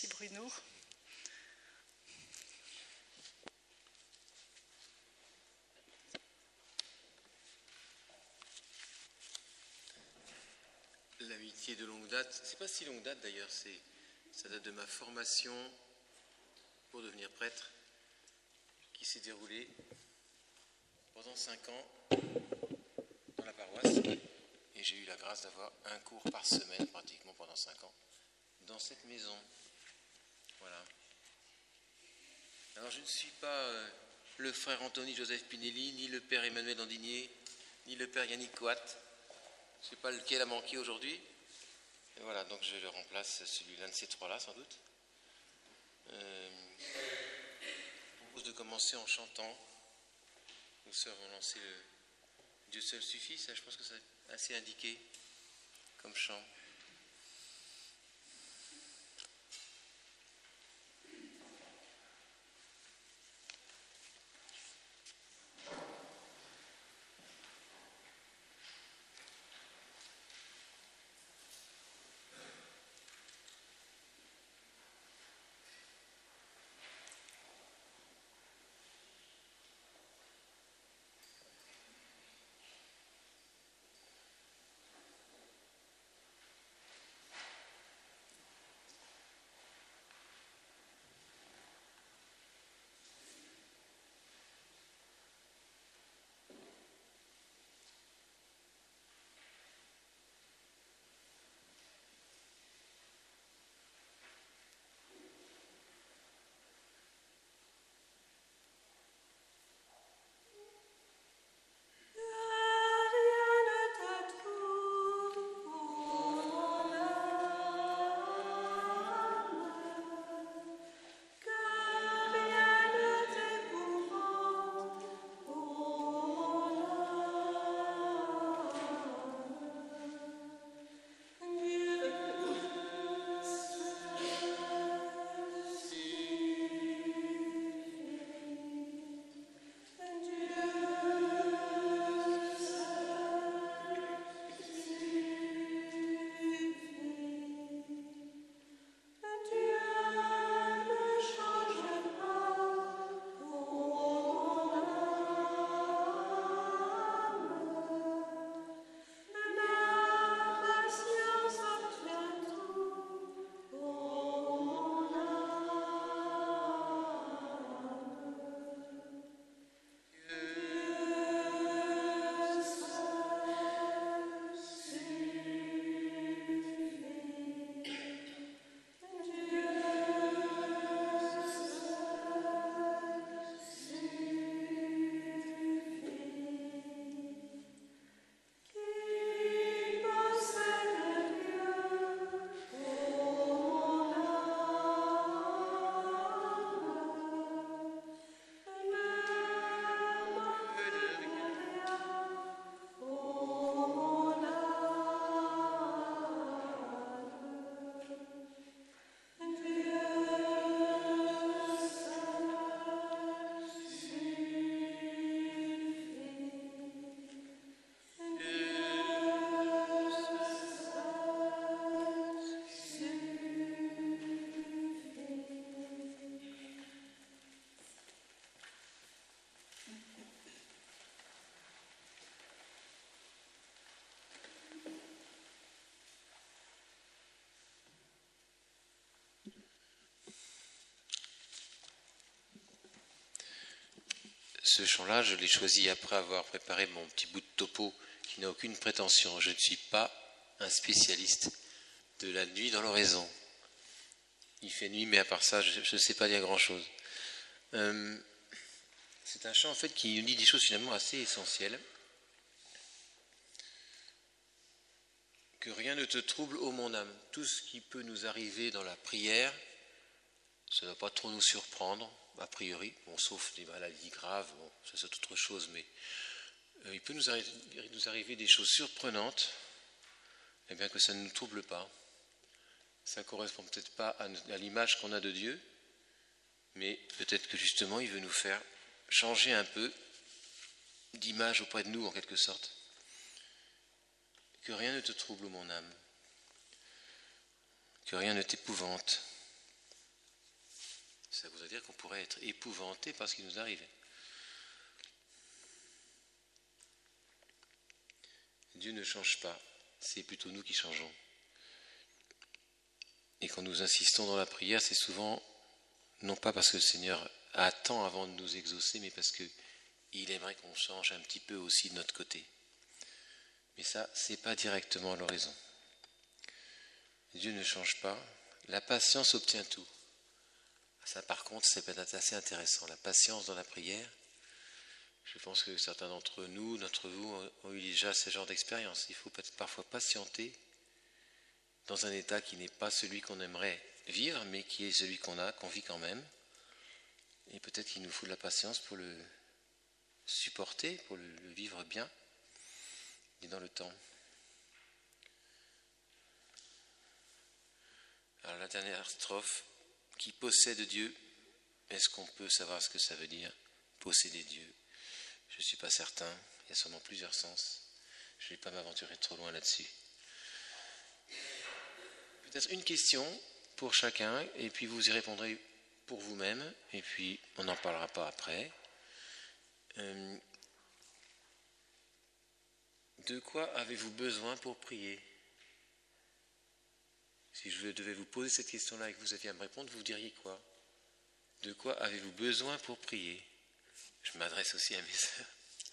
Merci Bruno. L'amitié de longue date, c'est pas si longue date d'ailleurs, ça date de ma formation pour devenir prêtre qui s'est déroulée pendant 5 ans dans la paroisse et j'ai eu la grâce d'avoir un cours par semaine pratiquement pendant 5 ans dans cette maison. Voilà. Alors je ne suis pas le frère Anthony Joseph Pinelli, ni le père Emmanuel Landinier, ni le père Yannick Coat. Je ne sais pas lequel a manqué aujourd'hui. Et voilà, donc je le remplace, l'un de ces trois-là sans doute. Je propose de commencer en chantant. Nos sœurs vont lancer le Dieu seul suffit, ça je pense que c'est assez indiqué comme chant. Ce chant-là, je l'ai choisi après avoir préparé mon petit bout de topo qui n'a aucune prétention. Je ne suis pas un spécialiste de la nuit dans l'oraison. Il fait nuit, mais à part ça, je ne sais pas dire grand-chose. C'est un chant en fait qui nous dit des choses finalement assez essentielles. Que rien ne te trouble, ô mon âme. Tout ce qui peut nous arriver dans la prière, ça ne va pas trop nous surprendre, a priori, bon, sauf des maladies graves, bon, ça c'est autre chose, mais il peut nous arriver des choses surprenantes, et bien que ça ne nous trouble pas. Ça ne correspond peut-être pas à l'image qu'on a de Dieu, mais peut-être que justement il veut nous faire changer un peu d'image auprès de nous en quelque sorte. Que rien ne te trouble, mon âme, que rien ne t'épouvante. dire qu'on pourrait être épouvanté par ce qui nous arrive. Dieu ne change pas, c'est plutôt nous qui changeons. Et quand nous insistons dans la prière, c'est souvent, non pas parce que le Seigneur attend avant de nous exaucer, mais parce qu'il aimerait qu'on change un petit peu aussi de notre côté. Mais ça, c'est pas directement l'oraison. Dieu ne change pas. La patience obtient tout. Ça, par contre, c'est peut-être assez intéressant. La patience dans la prière. Je pense que certains d'entre nous, d'entre vous, ont eu déjà ce genre d'expérience. Il faut peut-être parfois patienter dans un état qui n'est pas celui qu'on aimerait vivre, mais qui est celui qu'on vit quand même. Et peut-être qu'il nous faut de la patience pour le supporter, pour le vivre bien et dans le temps. Alors la dernière strophe, qui possède Dieu, est-ce qu'on peut savoir ce que ça veut dire, posséder Dieu? Je ne suis pas certain, il y a sûrement plusieurs sens. Je ne vais pas m'aventurer trop loin là-dessus. Peut-être une question pour chacun, et puis vous y répondrez pour vous-même, et puis on n'en parlera pas après. De quoi avez-vous besoin pour prier? Si je devais vous poser cette question-là et que vous aviez à me répondre, vous diriez quoi? De quoi avez-vous besoin pour prier? Je m'adresse aussi à mes sœurs.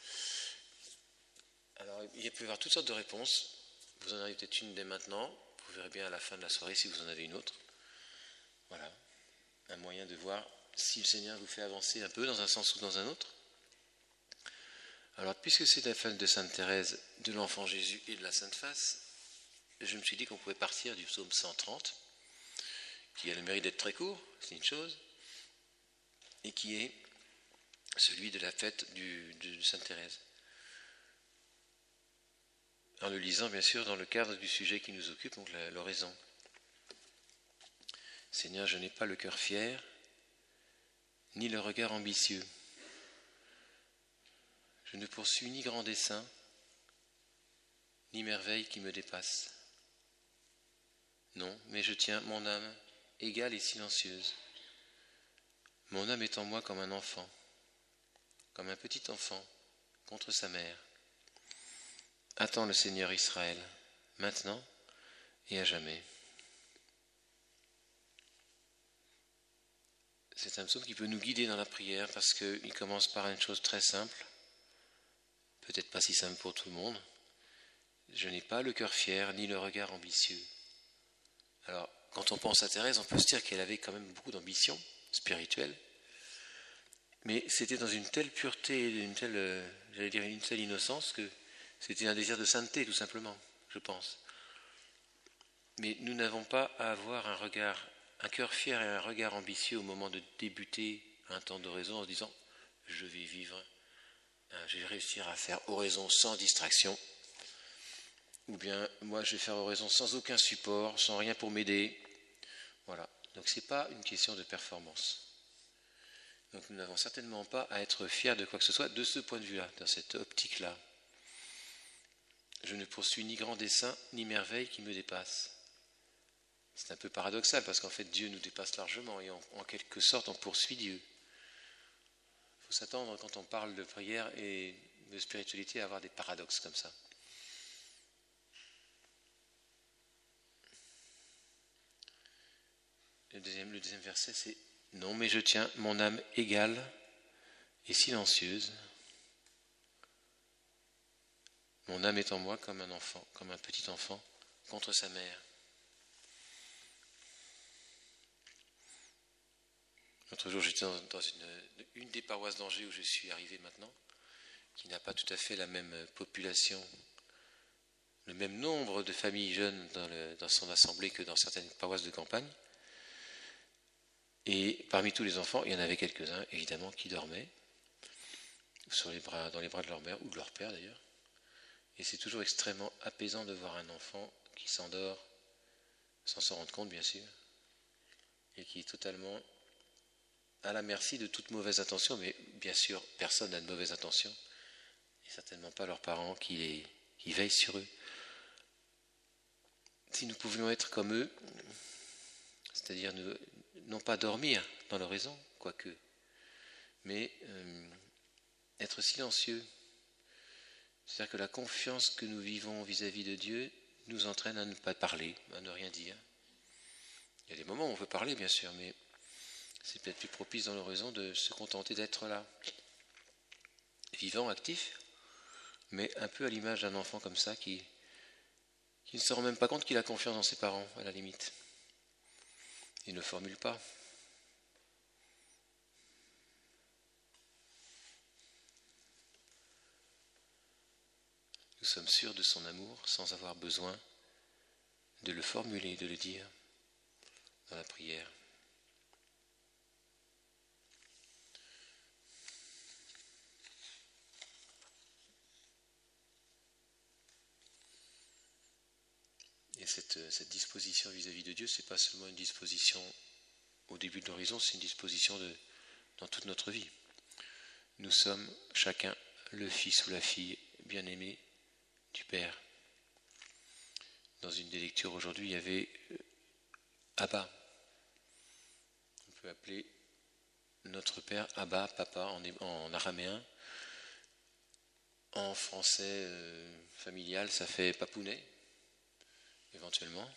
Alors, il peut y avoir toutes sortes de réponses. Vous en avez peut-être une dès maintenant. Vous verrez bien à la fin de la soirée si vous en avez une autre. Voilà, un moyen de voir si le Seigneur vous fait avancer un peu dans un sens ou dans un autre. Alors, puisque c'est la fête de Sainte Thérèse, de l'Enfant Jésus et de la Sainte Face, je me suis dit qu'on pouvait partir du psaume 130, qui a le mérite d'être très court, c'est une chose, et qui est celui de la fête de Sainte Thérèse. En le lisant, bien sûr, dans le cadre du sujet qui nous occupe, donc l'oraison. Seigneur, je n'ai pas le cœur fier, ni le regard ambitieux. Je ne poursuis ni grand dessein, ni merveille qui me dépasse. Non, mais je tiens mon âme égale et silencieuse. Mon âme est en moi comme un enfant, comme un petit enfant contre sa mère. Attends le Seigneur Israël, maintenant et à jamais. C'est un psaume qui peut nous guider dans la prière parce qu'il commence par une chose très simple, peut-être pas si simple pour tout le monde. Je n'ai pas le cœur fier ni le regard ambitieux. Alors, quand on pense à Thérèse, on peut se dire qu'elle avait quand même beaucoup d'ambition spirituelle, mais c'était dans une telle pureté, une telle innocence que c'était un désir de sainteté, tout simplement, je pense. Mais nous n'avons pas à avoir un cœur fier et un regard ambitieux au moment de débuter un temps d'oraison en se disant « je vais vivre, je vais réussir à faire oraison sans distraction ». Ou bien, moi, je vais faire oraison sans aucun support, sans rien pour m'aider. Voilà. Donc, ce n'est pas une question de performance. Donc, nous n'avons certainement pas à être fiers de quoi que ce soit de ce point de vue-là, dans cette optique-là. Je ne poursuis ni grand dessein, ni merveille qui me dépasse. C'est un peu paradoxal, parce qu'en fait, Dieu nous dépasse largement, et en quelque sorte, on poursuit Dieu. Il faut s'attendre, quand on parle de prière et de spiritualité, à avoir des paradoxes comme ça. Le deuxième verset, c'est « Non, mais je tiens mon âme égale et silencieuse. Mon âme est en moi comme un enfant, comme un petit enfant, contre sa mère. » L'autre jour, j'étais dans une des paroisses d'Angers où je suis arrivé maintenant, qui n'a pas tout à fait la même population, le même nombre de familles jeunes dans son assemblée que dans certaines paroisses de campagne. Et parmi tous les enfants, il y en avait quelques-uns, évidemment, qui dormaient dans les bras de leur mère, ou de leur père d'ailleurs. Et c'est toujours extrêmement apaisant de voir un enfant qui s'endort, sans s'en rendre compte bien sûr, et qui est totalement à la merci de toute mauvaise intention, mais bien sûr, personne n'a de mauvaise intention, et certainement pas leurs parents qui veillent sur eux. Si nous pouvions être comme eux, c'est-à-dire non pas dormir dans l'oraison, quoique. Mais être silencieux, c'est-à-dire que la confiance que nous vivons vis-à-vis de Dieu nous entraîne à ne pas parler, à ne rien dire. Il y a des moments où on veut parler, bien sûr, mais c'est peut-être plus propice dans l'oraison de se contenter d'être là, vivant, actif, mais un peu à l'image d'un enfant comme ça qui ne se rend même pas compte qu'il a confiance dans ses parents, à la limite. Il ne formule pas. Nous sommes sûrs de son amour sans avoir besoin de le formuler, de le dire dans la prière. Et cette disposition vis-à-vis de Dieu, ce n'est pas seulement une disposition au début de l'horizon, c'est une disposition dans toute notre vie. Nous sommes chacun le fils ou la fille bien-aimé du Père. Dans une des lectures aujourd'hui, il y avait Abba. On peut appeler notre Père Abba, Papa en araméen. En français familial, ça fait papounet, éventuellement.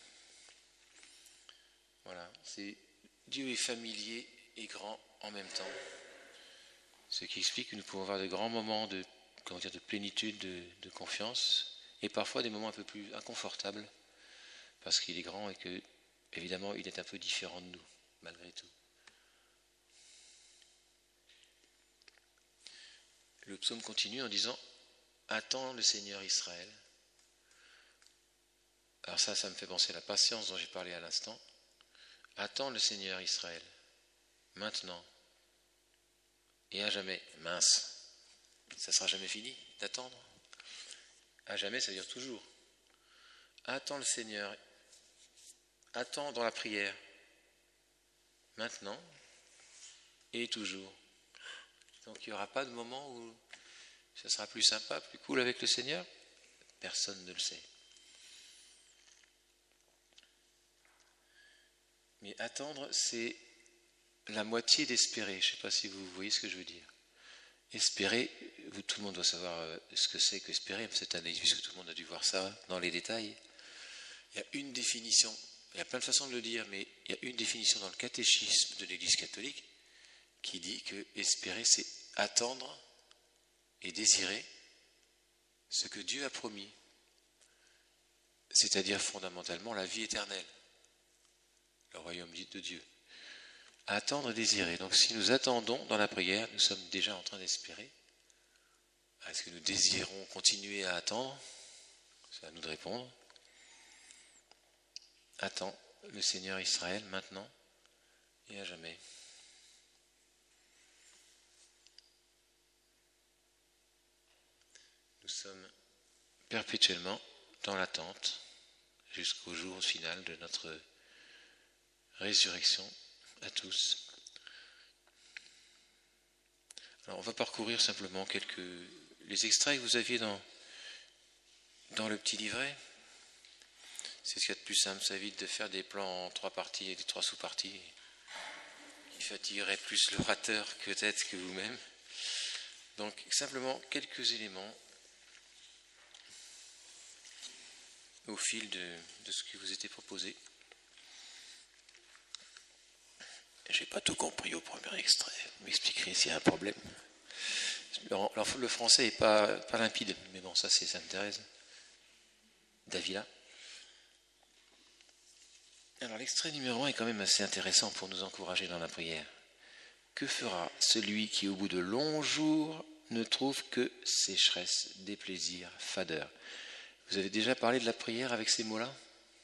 Voilà, Dieu est familier et grand en même temps. Ce qui explique que nous pouvons avoir de grands moments de plénitude, de confiance, et parfois des moments un peu plus inconfortables, parce qu'il est grand et que, évidemment, il est un peu différent de nous, malgré tout. Le psaume continue en disant « Attends le Seigneur Israël ». Alors ça me fait penser à la patience dont j'ai parlé à l'instant. « Attends le Seigneur Israël, maintenant et à jamais. » Mince, ça ne sera jamais fini d'attendre. À jamais, ça veut dire toujours. Attends le Seigneur, attends dans la prière, maintenant et toujours. Donc il n'y aura pas de moment où ça sera plus sympa, plus cool avec le Seigneur. Personne ne le sait. Mais attendre, c'est la moitié d'espérer. Je ne sais pas si vous voyez ce que je veux dire. Espérer, tout le monde doit savoir ce que c'est qu'espérer cette année, puisque tout le monde a dû voir ça dans les détails. Il y a une définition, il y a plein de façons de le dire, mais il y a une définition dans le catéchisme de l'Église catholique qui dit que espérer, c'est attendre et désirer ce que Dieu a promis, c'est-à-dire fondamentalement la vie éternelle, le royaume de Dieu. Attendre et désirer. Donc si nous attendons dans la prière, nous sommes déjà en train d'espérer. Est-ce que nous désirons continuer à attendre ? C'est à nous de répondre. Attends le Seigneur Israël maintenant et à jamais. Nous sommes perpétuellement dans l'attente jusqu'au jour final de notre résurrection à tous. Alors on va parcourir simplement les extraits que vous aviez dans le petit livret. C'est ce qu'il y a de plus simple, ça évite de faire des plans en 3 parties et des 3 sous-parties qui fatigueraient plus l'orateur peut-être que vous-même. Donc simplement quelques éléments au fil de ce qui vous était proposé. Je n'ai pas tout compris au premier extrait, vous m'expliquerez s'il y a un problème. Alors, le français n'est pas limpide, mais bon, ça c'est Sainte-Thérèse d'Avila. Alors l'extrait numéro 1 est quand même assez intéressant pour nous encourager dans la prière. Que fera celui qui au bout de longs jours ne trouve que sécheresse, déplaisir, fadeur ? Vous avez déjà parlé de la prière avec ces mots-là ?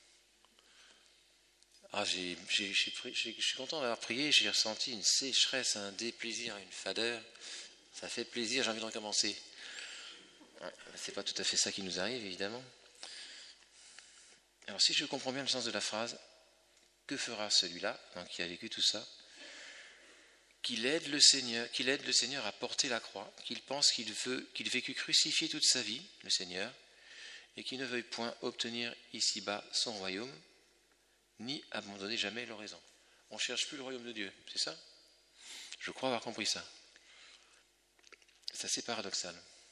Je suis content d'avoir prié, j'ai ressenti une sécheresse, un déplaisir, une fadeur. Ça fait plaisir, j'ai envie de recommencer. C'est pas tout à fait ça qui nous arrive, évidemment. Alors si je comprends bien le sens de la phrase, que fera celui-là, donc, qui a vécu tout ça, qu'il aide le Seigneur à porter la croix, qu'il pense qu'il vécut crucifié toute sa vie, le Seigneur, et qu'il ne veuille point obtenir ici-bas son royaume, ni abandonner jamais l'oraison. On ne cherche plus le royaume de Dieu, c'est ça ? Je crois avoir compris ça. C'est assez paradoxal.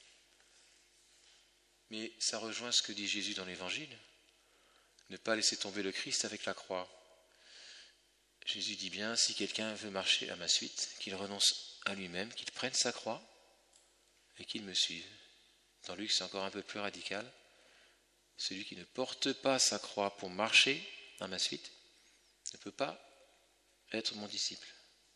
Mais ça rejoint ce que dit Jésus dans l'Évangile. Ne pas laisser tomber le Christ avec la croix. Jésus dit bien, si quelqu'un veut marcher à ma suite, qu'il renonce à lui-même, qu'il prenne sa croix et qu'il me suive. Dans Luc, c'est encore un peu plus radical. Celui qui ne porte pas sa croix pour marcher à ma suite ne peut pas être mon disciple.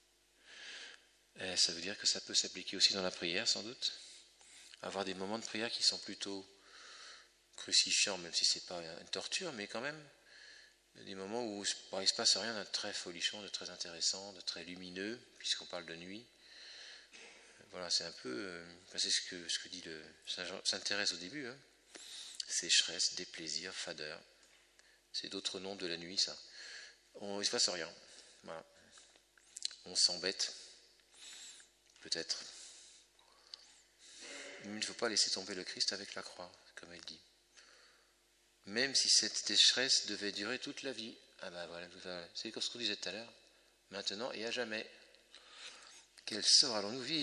Et ça veut dire que ça peut s'appliquer aussi dans la prière, sans doute. Avoir des moments de prière qui sont plutôt crucifiants, même si ce n'est pas une torture, mais quand même des moments où il ne se passe rien de très folichon, de très intéressant, de très lumineux, puisqu'on parle de nuit. Voilà, c'est un peu, c'est ce que dit Saint Thérèse au début, hein. Sécheresse, déplaisir, fadeur. C'est d'autres noms de la nuit, ça. Il ne se passe rien. Voilà. On s'embête, peut-être. Mais il ne faut pas laisser tomber le Christ avec la croix, comme elle dit. Même si cette sécheresse devait durer toute la vie. Ah ben voilà, c'est comme ce qu'on disait tout à l'heure. Maintenant et à jamais. Quel sort allons-nous vivre ?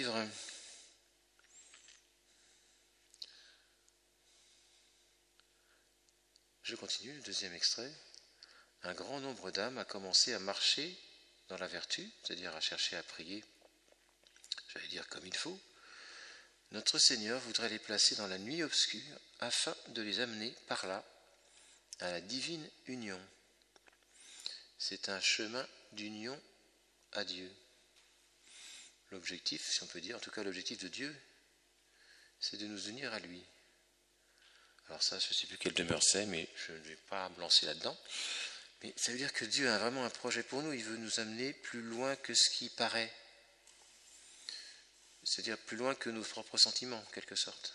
Je continue, le deuxième extrait. Un grand nombre d'âmes a commencé à marcher dans la vertu, c'est-à-dire à chercher à prier, j'allais dire comme il faut. Notre Seigneur voudrait les placer dans la nuit obscure afin de les amener par là à la divine union. C'est un chemin d'union à Dieu. L'objectif, si on peut dire, en tout cas l'objectif de Dieu, c'est de nous unir à lui. Alors ça, je ne sais plus quelle demeure c'est, mais je ne vais pas me lancer là-dedans. Mais ça veut dire que Dieu a vraiment un projet pour nous, il veut nous amener plus loin que ce qui paraît. C'est-à-dire plus loin que nos propres sentiments, en quelque sorte.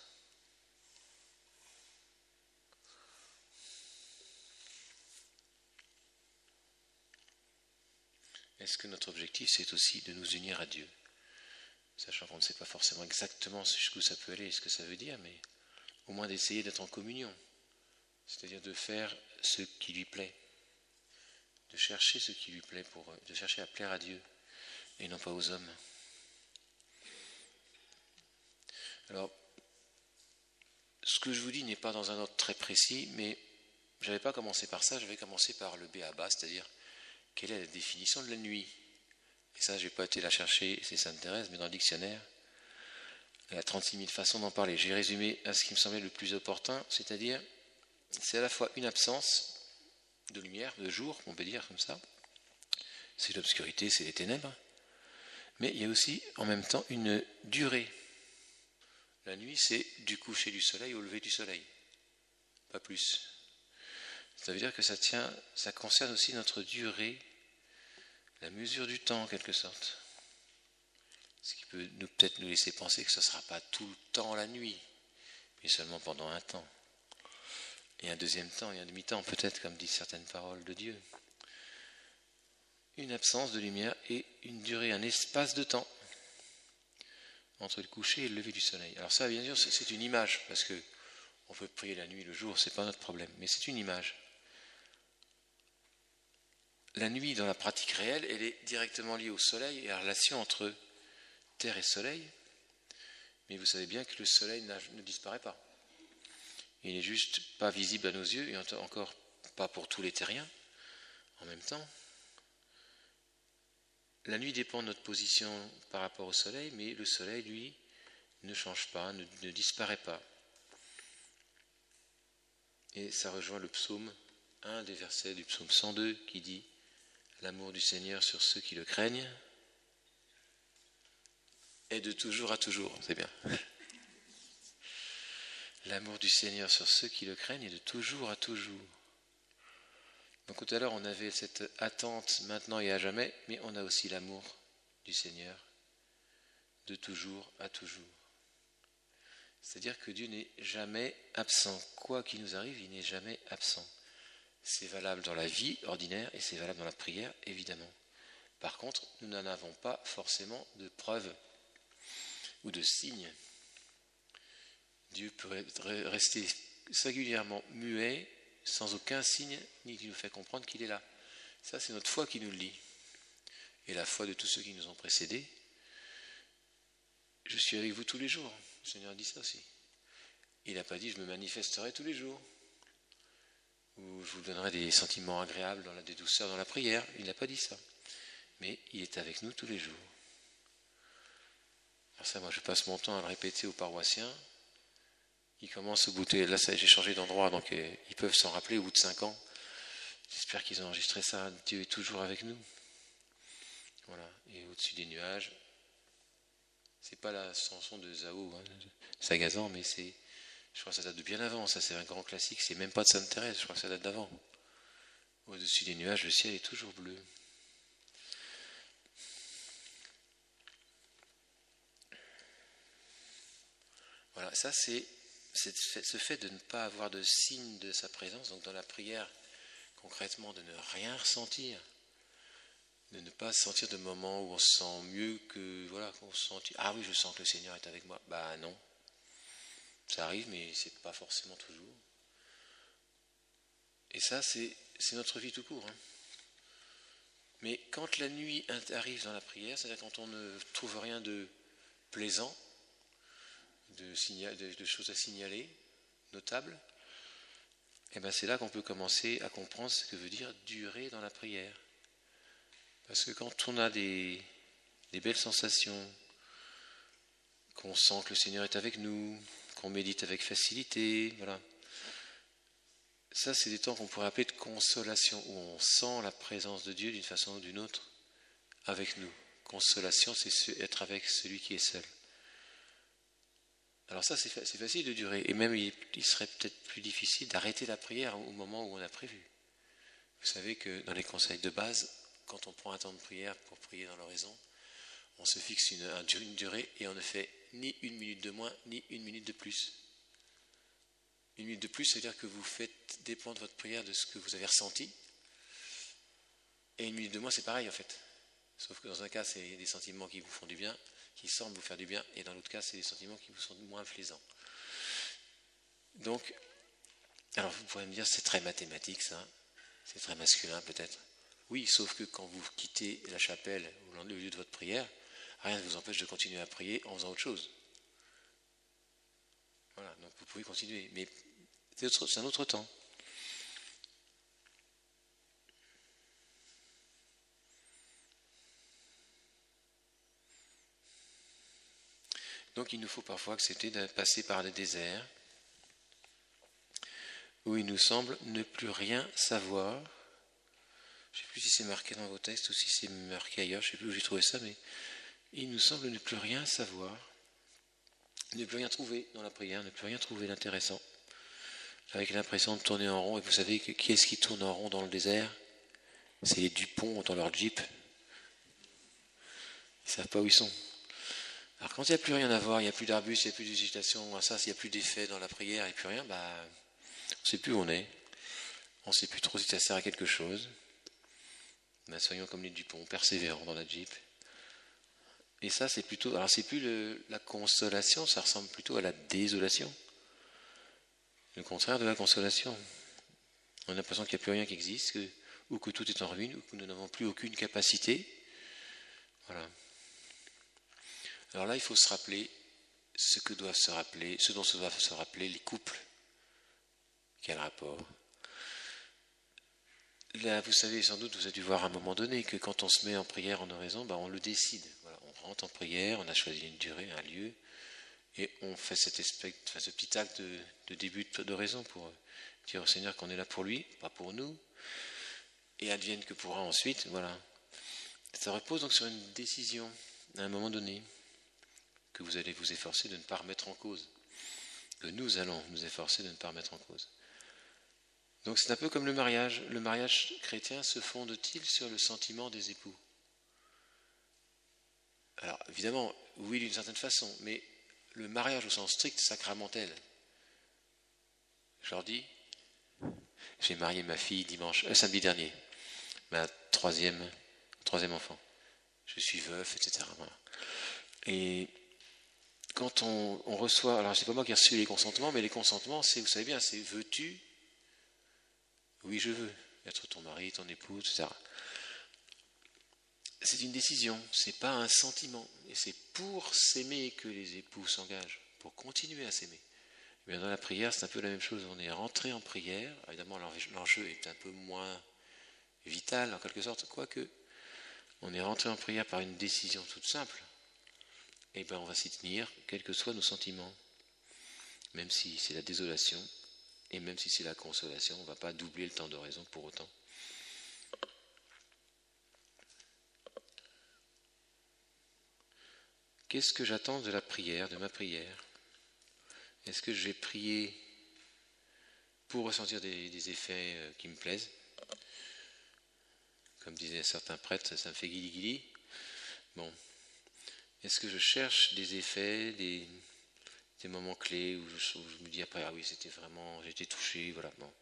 Est-ce que notre objectif, c'est aussi de nous unir à Dieu ? Sachant qu'on ne sait pas forcément exactement jusqu'où ça peut aller et ce que ça veut dire, mais au moins d'essayer d'être en communion, c'est-à-dire de faire ce qui lui plaît, de chercher ce qui lui plaît, de chercher à plaire à Dieu et non pas aux hommes. Alors, ce que je vous dis n'est pas dans un ordre très précis, mais je n'avais pas commencé par ça, j'avais commencé par le b.a.-ba, c'est-à-dire quelle est la définition de la nuit ? Et ça, je n'ai pas été la chercher, c'est Sainte Thérèse, mais dans le dictionnaire, il y a 36 000 façons d'en parler. J'ai résumé à ce qui me semblait le plus opportun, c'est-à-dire, c'est à la fois une absence de lumière, de jour, on peut dire comme ça, c'est l'obscurité, c'est les ténèbres, mais il y a aussi en même temps une durée. La nuit, c'est du coucher du soleil au lever du soleil, pas plus. Ça veut dire que ça concerne aussi notre durée, la mesure du temps en quelque sorte. Ce qui peut peut-être nous laisser penser que ce ne sera pas tout le temps la nuit, mais seulement pendant un temps. Et un deuxième temps, et un demi-temps peut-être, comme disent certaines paroles de Dieu. Une absence de lumière et une durée, un espace de temps entre le coucher et le lever du soleil. Alors ça, bien sûr, c'est une image, parce que on peut prier la nuit, le jour, c'est pas notre problème, mais c'est une image. La nuit, dans la pratique réelle, elle est directement liée au soleil et à la relation entre terre et soleil, mais vous savez bien que le soleil ne disparaît pas. Il n'est juste pas visible à nos yeux, et encore pas pour tous les terriens en même temps. La nuit dépend de notre position par rapport au soleil, mais le soleil, lui, ne change pas, ne disparaît pas. Et ça rejoint le psaume, un des versets du psaume 102 qui dit « L'amour du Seigneur sur ceux qui le craignent est de toujours à toujours ». C'est bien. L'amour du Seigneur sur ceux qui le craignent est de toujours à toujours. Donc tout à l'heure, on avait cette attente maintenant et à jamais, mais on a aussi l'amour du Seigneur de toujours à toujours. C'est-à-dire que Dieu n'est jamais absent. Quoi qu'il nous arrive, il n'est jamais absent. C'est valable dans la vie ordinaire et c'est valable dans la prière, évidemment. Par contre, nous n'en avons pas forcément de preuves ou de signes. Dieu peut rester singulièrement muet, sans aucun signe, ni qui nous fait comprendre qu'il est là. Ça, c'est notre foi qui nous le dit. Et la foi de tous ceux qui nous ont précédés, je suis avec vous tous les jours. Le Seigneur dit ça aussi. Il n'a pas dit, je me manifesterai tous les jours. Ou je vous donnerai des sentiments agréables, des douceurs dans la prière. Il n'a pas dit ça. Mais il est avec nous tous les jours. Alors ça, moi, je passe mon temps à le répéter aux paroissiens. Ils commencent au bout de... Là, j'ai changé d'endroit, donc ils peuvent s'en rappeler au bout de 5 ans. J'espère qu'ils ont enregistré ça. Dieu est toujours avec nous. Voilà. Et au-dessus des nuages, c'est pas la chanson de Zao, Sagazan, mais c'est... Je crois que ça date de bien avant, ça c'est un grand classique, c'est même pas de Sainte Thérèse, je crois que ça date d'avant. Au-dessus des nuages, le ciel est toujours bleu. Voilà, ça c'est ce fait de ne pas avoir de signe de sa présence, donc dans la prière, concrètement, de ne rien ressentir, de ne pas sentir de moments où on se sent mieux que, voilà, qu'on se sent, ah oui, je sens que le Seigneur est avec moi. Bah non, ça arrive, mais c'est pas forcément toujours. Et ça, c'est notre vie tout court. Mais quand la nuit arrive dans la prière, c'est-à-dire quand on ne trouve rien de plaisant, de choses à signaler, notables, et bien c'est là qu'on peut commencer à comprendre ce que veut dire durer dans la prière. Parce que quand on a des belles sensations, qu'on sent que le Seigneur est avec nous, qu'on médite avec facilité, voilà. Ça, c'est des temps qu'on pourrait appeler de consolation, où on sent la présence de Dieu d'une façon ou d'une autre avec nous. Consolation, c'est être avec celui qui est seul. Alors ça, c'est facile de durer. Et même, il serait peut-être plus difficile d'arrêter la prière au moment où on a prévu. Vous savez que dans les conseils de base, quand on prend un temps de prière pour prier dans l'oraison, on se fixe une durée et on ne fait ni 1 minute de moins, ni 1 minute de plus. 1 minute de plus, c'est-à-dire que vous faites dépendre votre prière de ce que vous avez ressenti. Et 1 minute de moins, c'est pareil en fait. Sauf que dans un cas, c'est des sentiments qui vous font du bien, qui semblent vous faire du bien, et dans l'autre cas, c'est des sentiments qui vous sont moins plaisants. Donc, alors vous pourrez me dire, c'est très mathématique ça, c'est très masculin peut-être. Oui, sauf que quand vous quittez la chapelle ou le lieu de votre prière, rien ne vous empêche de continuer à prier en faisant autre chose. Voilà, donc vous pouvez continuer, mais c'est un autre temps. Donc il nous faut parfois accepter de passer par des déserts où il nous semble ne plus rien savoir. Je ne sais plus si c'est marqué dans vos textes ou si c'est marqué ailleurs, je ne sais plus où j'ai trouvé ça, mais il nous semble ne plus rien savoir, ne plus rien trouver dans la prière, ne plus rien trouver d'intéressant, avec l'impression de tourner en rond. Et vous savez qui est-ce qui tourne en rond dans le désert? C'est les Dupont dans leur Jeep. Ils ne savent pas où ils sont. Alors quand il n'y a plus rien à voir, il n'y a plus d'arbustes, il n'y a plus de végétation, ça, s'il n'y a plus d'effet dans la prière et plus rien, on ne sait plus où on est. On ne sait plus trop si ça sert à quelque chose. Soyons comme les Dupont, persévérants dans la Jeep. Et ça, c'est plutôt... Alors c'est plus la consolation, ça ressemble plutôt à la désolation. Le contraire de la consolation. On a l'impression qu'il n'y a plus rien qui existe, ou que tout est en ruine, ou que nous n'avons plus aucune capacité. Voilà. Alors là, il faut se rappeler ce dont se doivent se rappeler les couples. Quel rapport? Là, vous savez, sans doute, vous avez dû voir à un moment donné que quand on se met en prière en oraison, on le décide. Voilà, on rentre en prière, on a choisi une durée, un lieu, et on fait ce petit acte de début d'oraison pour dire au Seigneur qu'on est là pour lui, pas pour nous, et advienne que pourra ensuite, voilà. Ça repose donc sur une décision, à un moment donné, que vous allez vous efforcer de ne pas remettre en cause, que nous allons nous efforcer de ne pas remettre en cause. Donc c'est un peu comme le mariage. Le mariage chrétien se fonde-t-il sur le sentiment des époux? Alors évidemment, oui d'une certaine façon, mais le mariage au sens strict, sacramentel. Je leur dis, j'ai marié ma fille samedi dernier, ma troisième enfant. Je suis veuf, etc. Voilà. Et quand on reçoit, alors c'est pas moi qui ai reçu les consentements, mais les consentements, vous savez bien, c'est veux-tu? Oui, je veux être ton mari, ton époux, etc. c'est une décision, c'est pas un sentiment. Et c'est pour s'aimer que les époux s'engagent, pour continuer à s'aimer. Mais dans la prière, c'est un peu la même chose. On est rentré en prière. Évidemment, l'enjeu est un peu moins vital, en quelque sorte, quoique on est rentré en prière par une décision toute simple. Et bien, on va s'y tenir, quels que soient nos sentiments. Même si c'est la désolation, et même si c'est la consolation, on ne va pas doubler le temps d'oraison pour autant. Qu'est-ce que j'attends de la prière, de ma prière? Est-ce que je vais prier pour ressentir des effets qui me plaisent? Comme disaient certains prêtres, ça me fait guili-guili. Bon. Est-ce que je cherche des effets, des moments clés où je me dis après, ah oui, c'était vraiment, j'ai été touché, voilà. Bon.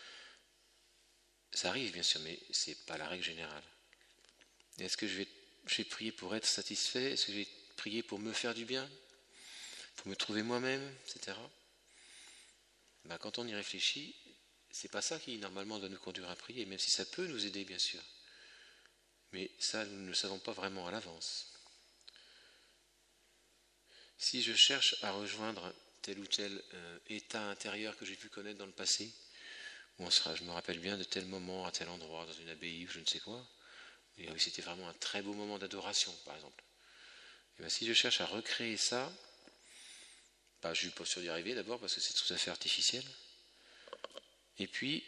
Ça arrive, bien sûr, mais c'est pas la règle générale. Est-ce que je vais prier pour être satisfait? Est-ce que je vais prier pour me faire du bien? Pour me trouver moi-même, etc. Ben, quand on y réfléchit, c'est pas ça qui normalement doit nous conduire à prier, même si ça peut nous aider, bien sûr. Mais ça, nous ne le savons pas vraiment à l'avance. Si je cherche à rejoindre tel ou tel état intérieur que j'ai pu connaître dans le passé, où je me rappelle bien de tel moment, à tel endroit, dans une abbaye ou je ne sais quoi, et oui, c'était vraiment un très beau moment d'adoration, par exemple. Et bien, si je cherche à recréer ça, je ne suis pas sûr d'y arriver d'abord parce que c'est tout à fait artificiel. Et puis,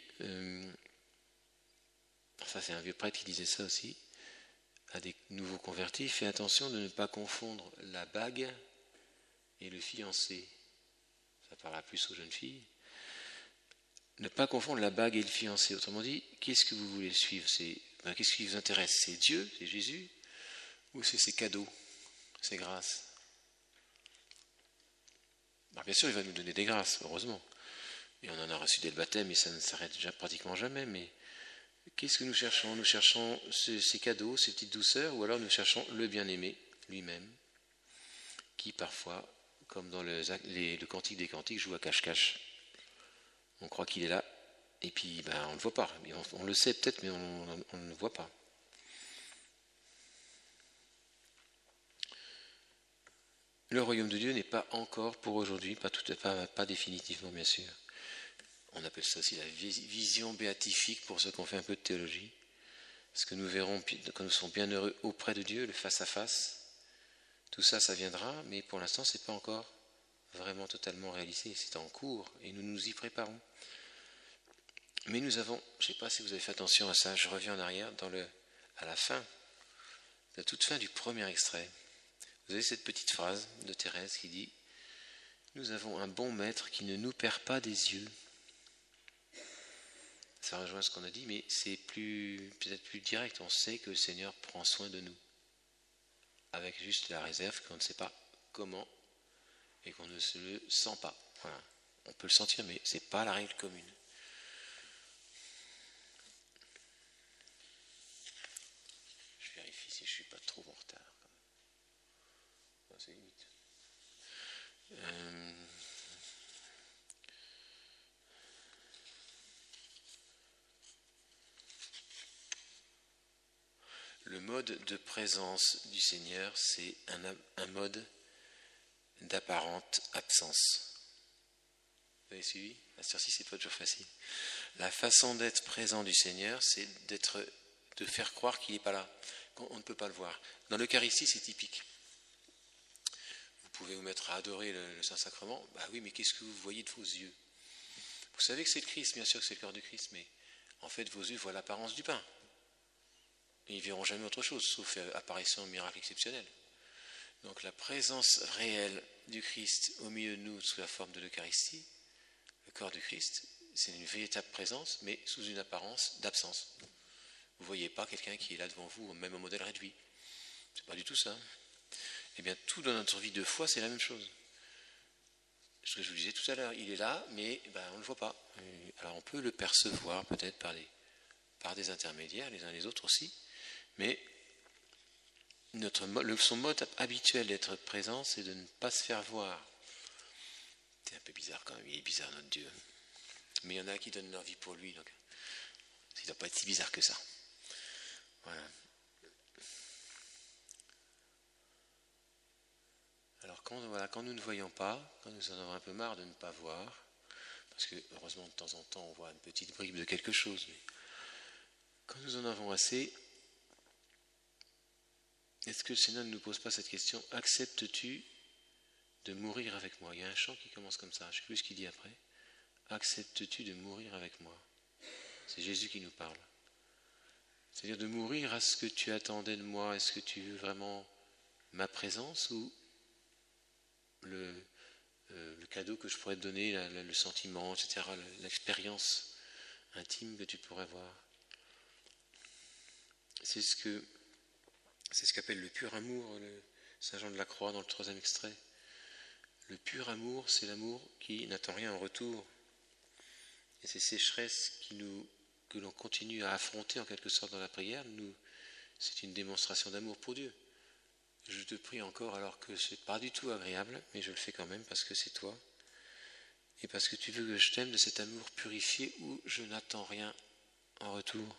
ça c'est un vieux prêtre qui disait ça aussi, à des nouveaux convertis, fais attention de ne pas confondre la bague et le fiancé. Ça parlera plus aux jeunes filles. Ne pas confondre la bague et le fiancé. Autrement dit, qu'est-ce que vous voulez suivre? Qu'est-ce qui vous intéresse? C'est Dieu, c'est Jésus? Ou c'est ses cadeaux, ses grâces? Alors bien sûr, il va nous donner des grâces, heureusement. Et on en a reçu dès le baptême, et ça ne s'arrête déjà pratiquement jamais. Mais qu'est-ce que nous cherchons? Nous cherchons ces cadeaux, ces petites douceurs, ou alors nous cherchons le bien-aimé lui-même, qui parfois, comme dans le Cantique des Cantiques, joue à cache-cache. On croit qu'il est là, et puis on ne le voit pas. On le sait peut-être, mais on ne le voit pas. Le royaume de Dieu n'est pas encore pour aujourd'hui, pas définitivement bien sûr. On appelle ça aussi la vision béatifique pour ceux qui ont fait un peu de théologie. Parce que nous verrons quand nous serons bien heureux auprès de Dieu, le face-à-face. Tout ça, ça viendra, mais pour l'instant, ce n'est pas encore vraiment totalement réalisé. C'est en cours et nous nous y préparons. Mais nous avons, je ne sais pas si vous avez fait attention à ça, je reviens en arrière, à la fin, la toute fin du premier extrait. Vous avez cette petite phrase de Thérèse qui dit « Nous avons un bon maître qui ne nous perd pas des yeux ». Ça rejoint ce qu'on a dit, mais c'est peut-être plus direct. On sait que le Seigneur prend soin de nous, avec juste la réserve qu'on ne sait pas comment et qu'on ne se le sent pas. Voilà. On peut le sentir, mais ce n'est pas la règle commune. Je vérifie si je ne suis pas trop en retard. C'est limite. Le mode de présence du Seigneur, c'est un mode d'apparente absence. Vous avez suivi? À ce ci, c'est pas toujours facile. La façon d'être présent du Seigneur, c'est de faire croire qu'il n'est pas là, qu'on ne peut pas le voir. Dans l'Eucharistie, c'est typique. Vous pouvez vous mettre à adorer le Saint-Sacrement. Bah oui, mais qu'est-ce que vous voyez de vos yeux? Vous savez que c'est le Christ, bien sûr que c'est le corps du Christ, mais en fait, vos yeux voient l'apparence du pain. Et ils ne verront jamais autre chose, sauf apparition, miracle exceptionnel. Donc la présence réelle du Christ au milieu de nous sous la forme de l'Eucharistie, le corps du Christ, c'est une véritable présence, mais sous une apparence d'absence. Vous ne voyez pas quelqu'un qui est là devant vous, même en modèle réduit. C'est pas du tout ça. Eh bien, tout dans notre vie de foi, c'est la même chose. Ce que je vous disais tout à l'heure, il est là, mais on ne le voit pas. Alors on peut le percevoir peut-être par des intermédiaires, les uns les autres aussi, mais son mode habituel d'être présent, c'est de ne pas se faire voir. C'est un peu bizarre quand même, il est bizarre notre Dieu. Mais il y en a qui donnent leur vie pour lui, donc il ne doit pas être si bizarre que ça. Voilà. quand nous ne voyons pas, quand nous en avons un peu marre de ne pas voir, parce que heureusement de temps en temps on voit une petite bribe de quelque chose, mais quand nous en avons assez, est-ce que le Seigneur ne nous pose pas cette question? Acceptes-tu de mourir avec moi? Il y a un chant qui commence comme ça, je ne sais plus ce qu'il dit après. Acceptes-tu de mourir avec moi? C'est Jésus qui nous parle. C'est-à-dire de mourir à ce que tu attendais de moi. Est-ce que tu veux vraiment ma présence ou le cadeau que je pourrais te donner, le sentiment, etc., l'expérience intime que tu pourrais avoir? C'est ce qu'appelle le pur amour, le Saint Jean de la Croix dans le 3e extrait. Le pur amour, c'est l'amour qui n'attend rien en retour. Et ces sécheresses que l'on continue à affronter en quelque sorte dans la prière, c'est une démonstration d'amour pour Dieu. Je te prie encore alors que ce n'est pas du tout agréable, mais je le fais quand même parce que c'est toi. Et parce que tu veux que je t'aime de cet amour purifié où je n'attends rien en retour.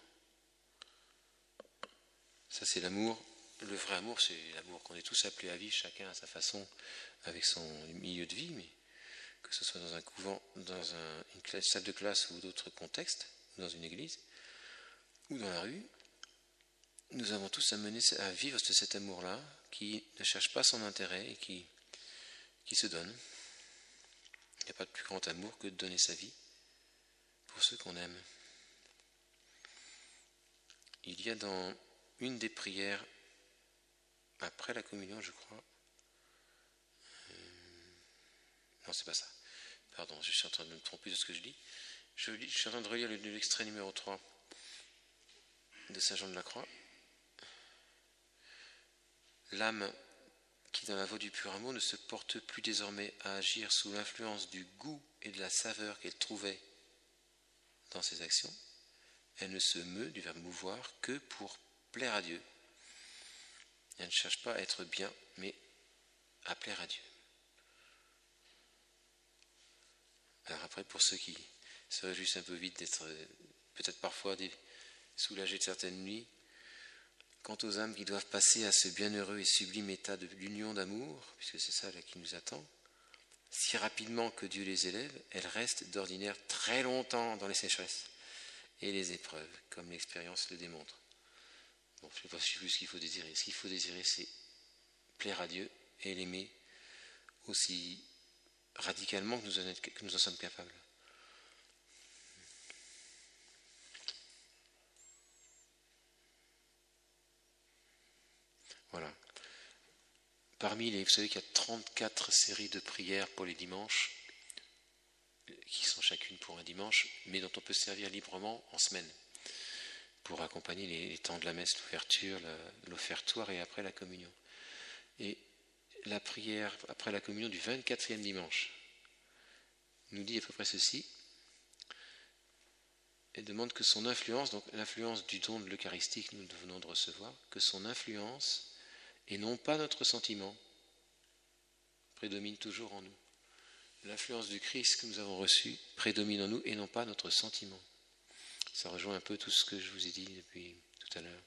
Ça c'est l'amour. Le vrai amour, c'est l'amour qu'on est tous appelés à vivre, chacun à sa façon, avec son milieu de vie, mais que ce soit dans un couvent, dans une salle de classe ou d'autres contextes, dans une église, ou dans la rue, nous avons tous amené à vivre cet amour-là, qui ne cherche pas son intérêt et qui se donne. Il n'y a pas de plus grand amour que de donner sa vie pour ceux qu'on aime. Il y a dans une des prières, après la communion, je crois, non, c'est pas ça. Pardon, je suis en train de me tromper de ce que je dis. Je suis en train de relire l'extrait numéro 3 de Saint Jean de la Croix. L'âme qui, dans la voie du pur amour, ne se porte plus désormais à agir sous l'influence du goût et de la saveur qu'elle trouvait dans ses actions. Elle ne se meut, du verbe mouvoir, que pour plaire à Dieu. Elle ne cherche pas à être bien, mais à plaire à Dieu. Alors après, pour ceux qui se réjouissent un peu vite d'être peut-être parfois soulagés de certaines nuits, quant aux âmes qui doivent passer à ce bienheureux et sublime état de l'union d'amour, puisque c'est ça là qui nous attend, si rapidement que Dieu les élève, elles restent d'ordinaire très longtemps dans les sécheresses et les épreuves, comme l'expérience le démontre. Bon, je ne sais pas plus ce qu'il faut désirer. Ce qu'il faut désirer, c'est plaire à Dieu et l'aimer aussi radicalement que nous en sommes capables. Voilà. Vous savez qu'il y a 34 séries de prières pour les dimanches, qui sont chacune pour un dimanche, mais dont on peut servir librement en semaine, pour accompagner les temps de la messe, l'ouverture, l'offertoire et après la communion. Et la prière après la communion du 24e dimanche nous dit à peu près ceci. Elle demande que son influence, donc l'influence du don de l'Eucharistie que nous venons de recevoir, que son influence, et non pas notre sentiment, prédomine toujours en nous. L'influence du Christ que nous avons reçu prédomine en nous et non pas notre sentiment. Ça rejoint un peu tout ce que je vous ai dit depuis tout à l'heure.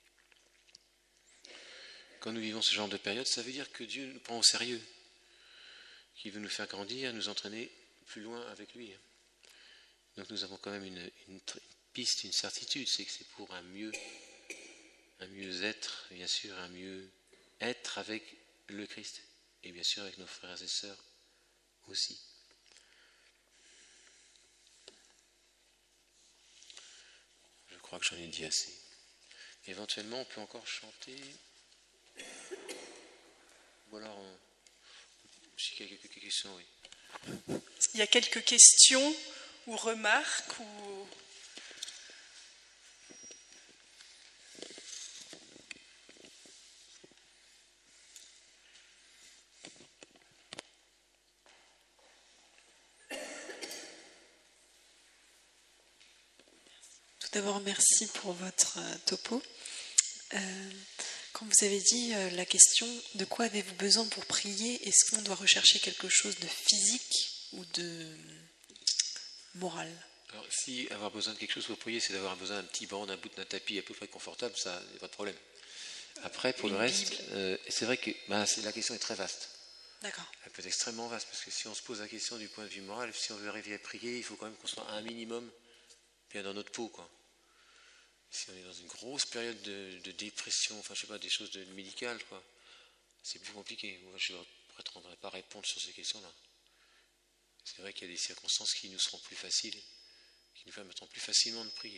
Quand nous vivons ce genre de période, ça veut dire que Dieu nous prend au sérieux, qu'il veut nous faire grandir, nous entraîner plus loin avec lui. Donc nous avons quand même une piste, une certitude, c'est que c'est pour un mieux-être, bien sûr, un mieux-être avec le Christ, et bien sûr avec nos frères et sœurs aussi. Je crois que j'en ai dit assez. Éventuellement, on peut encore chanter, ou alors, s'il y a quelques questions, oui. Il y a quelques questions ou remarques ou... Tout d'abord, merci pour votre topo. Quand vous avez dit la question de quoi avez-vous besoin pour prier, est-ce qu'on doit rechercher quelque chose de physique ou de moral? Alors, si avoir besoin de quelque chose pour prier, c'est d'avoir besoin d'un petit banc, d'un bout d'un tapis à peu près confortable, ça, il n'y a pas de problème. Après, pour le reste, c'est vrai que la question est très vaste. D'accord. Elle peut être extrêmement vaste, parce que si on se pose la question du point de vue moral, si on veut arriver à prier, il faut quand même qu'on soit à un minimum bien dans notre peau, quoi. Si on est dans une grosse période de dépression, enfin je sais pas, des choses médicales, quoi, c'est plus compliqué. Moi je ne prétendrai pas répondre sur ces questions-là. C'est vrai qu'il y a des circonstances qui nous seront plus faciles, qui nous permettront plus facilement de prier.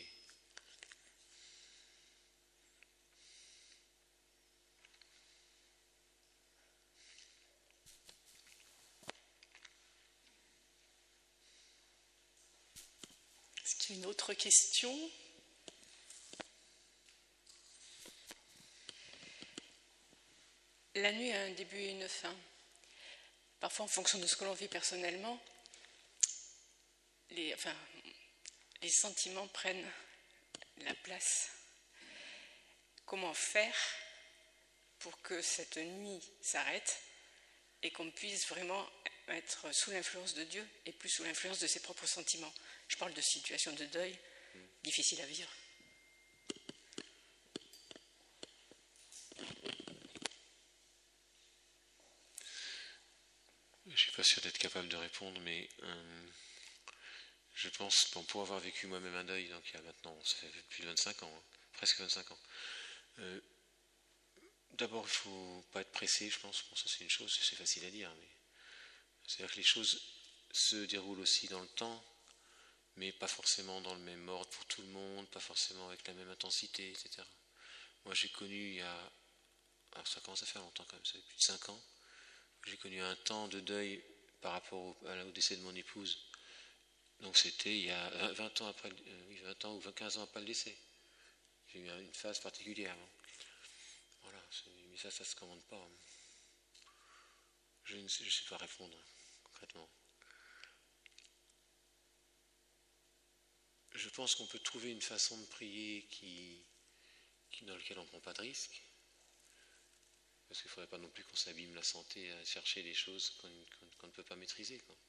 Est-ce qu'il y a une autre question? La nuit a un début et une fin. Parfois, en fonction de ce que l'on vit personnellement, les sentiments prennent la place. Comment faire pour que cette nuit s'arrête et qu'on puisse vraiment être sous l'influence de Dieu et plus sous l'influence de ses propres sentiments? Je parle de situations de deuil difficiles à vivre. Je ne suis pas sûr d'être capable de répondre, mais je pense, pour avoir vécu moi-même un deuil, donc il y a maintenant, ça fait plus de 25 ans, presque 25 ans. D'abord, il ne faut pas être pressé, je pense. Bon, ça c'est une chose, c'est facile à dire, mais c'est-à-dire que les choses se déroulent aussi dans le temps, mais pas forcément dans le même ordre pour tout le monde, pas forcément avec la même intensité, etc. Moi j'ai connu alors ça commence à faire longtemps quand même, ça fait plus de 5 ans, j'ai connu un temps de deuil par rapport au décès de mon épouse. Donc c'était il y a 20 ans après, 20 ans ou 15 ans après le décès. J'ai eu une phase particulière. Voilà, mais ça se commande pas. Je ne sais pas répondre concrètement. Je pense qu'on peut trouver une façon de prier dans laquelle on ne prend pas de risque. Parce qu'il ne faudrait pas non plus qu'on s'abîme la santé à chercher des choses qu'on ne peut pas maîtriser, quoi.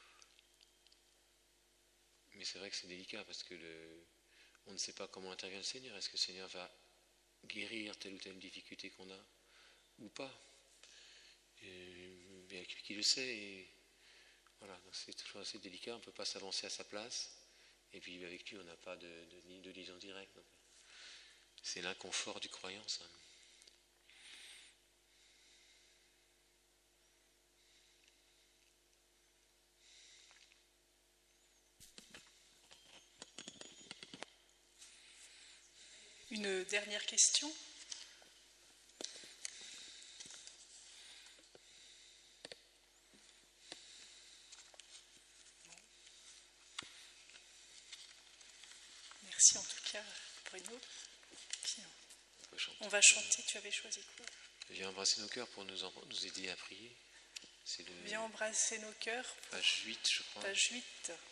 Mais c'est vrai que c'est délicat parce que on ne sait pas comment intervient le Seigneur. Est-ce que le Seigneur va guérir telle ou telle difficulté qu'on a ou pas? Il y a qui le sait. Et voilà, donc c'est toujours assez délicat. On ne peut pas s'avancer à sa place. Et puis avec lui, on n'a pas de liaison directe. Donc, c'est l'inconfort du croyant, ça. Une dernière question? Merci en tout cas, Bruno. Puis, on va chanter. Tu avais choisi quoi? Viens embrasser nos cœurs pour nous aider à prier. C'est Viens embrasser nos cœurs. Page 8, je crois. Page 8.